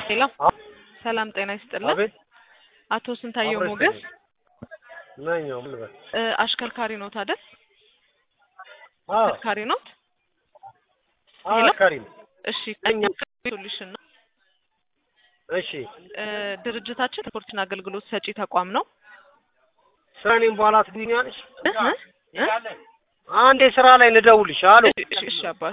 ሄሎ ሰላም ጤና ይስጥልኝ። አቤት አቶ ስንታየው ሞገስ ነኝ። ምልበት አሽከርካሪ ነው አይደል? አዎ አሽከርካሪ ነው። አሽከርካሪ ነው። እሺ ሶሉሽን ነው። እሺ ድርጅታችን ትራንስፖርትና አገልግሎት ሰጪ ተቋም ነው። ስራኔን በኋላ ትግኛለሽ። አንዴ ስራ ላይ ልደውልሽ። አሎ እሺ አባ